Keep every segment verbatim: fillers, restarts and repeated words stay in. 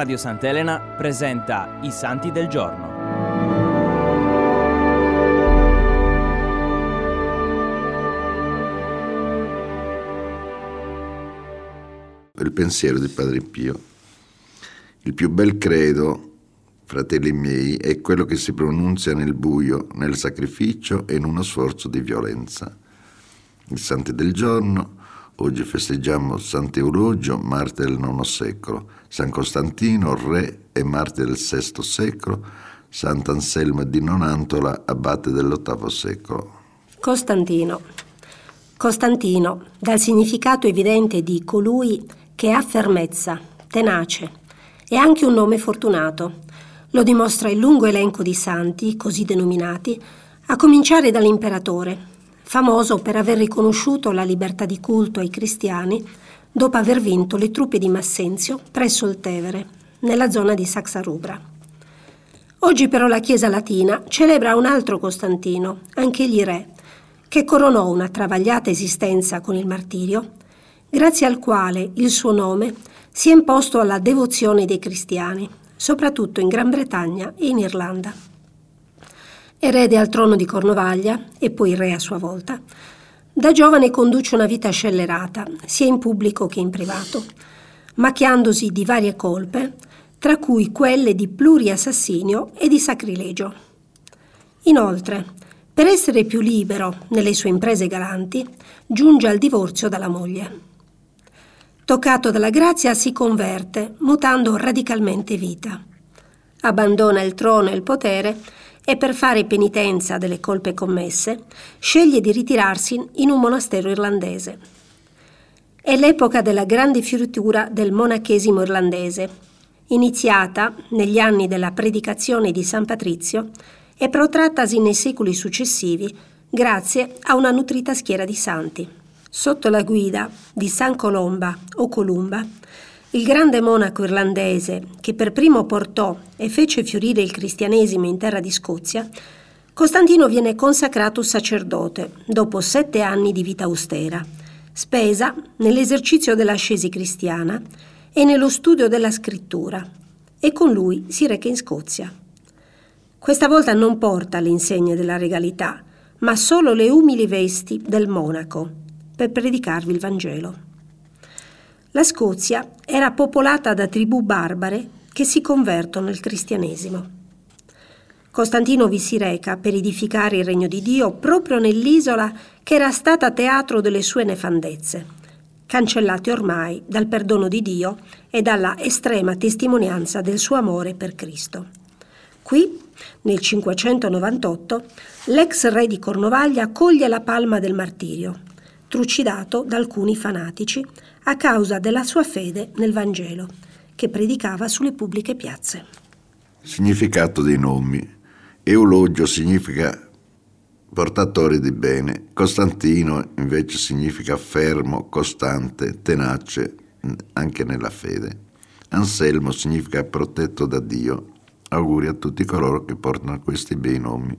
Radio Sant'Elena presenta I Santi del Giorno. Il pensiero di Padre Pio. Il più bel credo, fratelli miei, è quello che si pronunzia nel buio, nel sacrificio e in uno sforzo di violenza. I Santi del Giorno. Oggi festeggiamo Sant'Eulogio, martire del nono secolo, San Costantino, re e martire del sesto secolo, Sant'Anselmo di Nonantola, abate dell'ottavo secolo. Costantino. Costantino, dal significato evidente di colui che ha fermezza, tenace, è anche un nome fortunato. Lo dimostra il lungo elenco di santi, così denominati, a cominciare dall'imperatore, famoso per aver riconosciuto la libertà di culto ai cristiani dopo aver vinto le truppe di Massenzio presso il Tevere, nella zona di Saxa Rubra. Oggi però la Chiesa latina celebra un altro Costantino, anch'egli re, che coronò una travagliata esistenza con il martirio, grazie al quale il suo nome si è imposto alla devozione dei cristiani, soprattutto in Gran Bretagna e in Irlanda. Erede al trono di Cornovaglia e poi re a sua volta, da giovane conduce una vita scellerata, sia in pubblico che in privato, macchiandosi di varie colpe, tra cui quelle di pluriassassinio e di sacrilegio. Inoltre, per essere più libero nelle sue imprese galanti, giunge al divorzio dalla moglie. Toccato dalla grazia, si converte, mutando radicalmente vita. Abbandona il trono e il potere e per fare penitenza delle colpe commesse, sceglie di ritirarsi in un monastero irlandese. È l'epoca della grande fioritura del monachesimo irlandese, iniziata negli anni della predicazione di San Patrizio e protrattasi nei secoli successivi grazie a una nutrita schiera di santi. Sotto la guida di San Colomba o Columba, il grande monaco irlandese che per primo portò e fece fiorire il cristianesimo in terra di Scozia, Costantino viene consacrato sacerdote dopo sette anni di vita austera, spesa nell'esercizio dell'ascesi cristiana e nello studio della scrittura, e con lui si reca in Scozia. Questa volta non porta le insegne della regalità, ma solo le umili vesti del monaco per predicarvi il Vangelo. La Scozia era popolata da tribù barbare che si convertono al cristianesimo. Costantino vi si reca per edificare il regno di Dio proprio nell'isola che era stata teatro delle sue nefandezze, cancellate ormai dal perdono di Dio e dalla estrema testimonianza del suo amore per Cristo. Qui, nel cinquecentonovantotto, l'ex re di Cornovaglia coglie la palma del martirio, trucidato da alcuni fanatici a causa della sua fede nel Vangelo, che predicava sulle pubbliche piazze. Significato dei nomi. Eulogio significa portatore di bene, Costantino invece significa fermo, costante, tenace, anche nella fede. Anselmo significa protetto da Dio. Auguri a tutti coloro che portano questi bei nomi.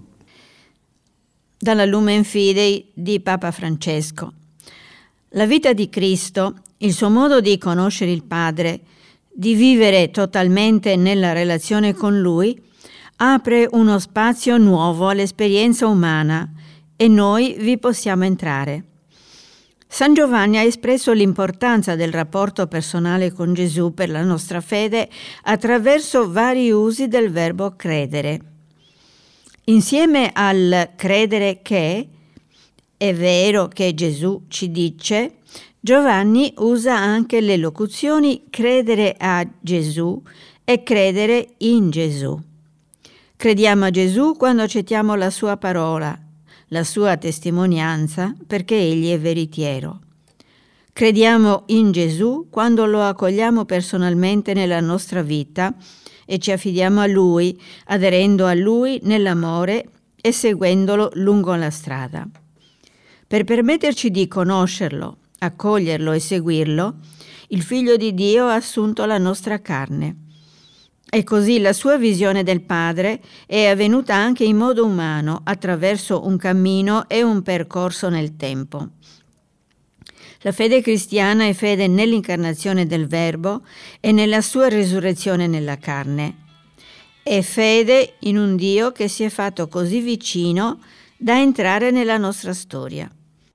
Dalla Lumen Fidei di Papa Francesco. La vita di Cristo, il suo modo di conoscere il Padre, di vivere totalmente nella relazione con Lui, apre uno spazio nuovo all'esperienza umana e noi vi possiamo entrare. San Giovanni ha espresso l'importanza del rapporto personale con Gesù per la nostra fede attraverso vari usi del verbo credere. Insieme al credere che è vero che Gesù ci dice, Giovanni usa anche le locuzioni credere a Gesù e credere in Gesù. Crediamo a Gesù quando accettiamo la sua parola, la sua testimonianza, perché egli è veritiero. Crediamo in Gesù quando lo accogliamo personalmente nella nostra vita e ci affidiamo a Lui, aderendo a Lui nell'amore e seguendolo lungo la strada. Per permetterci di conoscerlo, accoglierlo e seguirlo, il Figlio di Dio ha assunto la nostra carne. E così la sua visione del Padre è avvenuta anche in modo umano, attraverso un cammino e un percorso nel tempo. La fede cristiana è fede nell'incarnazione del Verbo e nella sua resurrezione nella carne. È fede in un Dio che si è fatto così vicino da entrare nella nostra storia.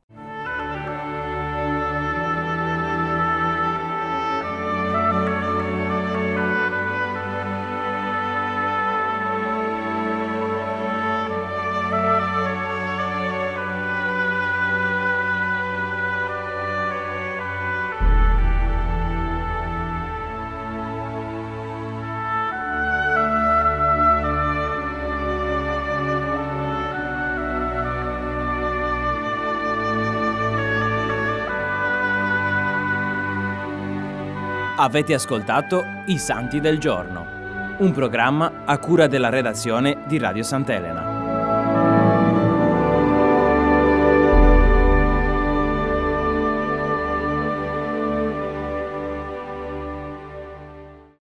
Avete ascoltato I Santi del Giorno, un programma a cura della redazione di Radio Sant'Elena.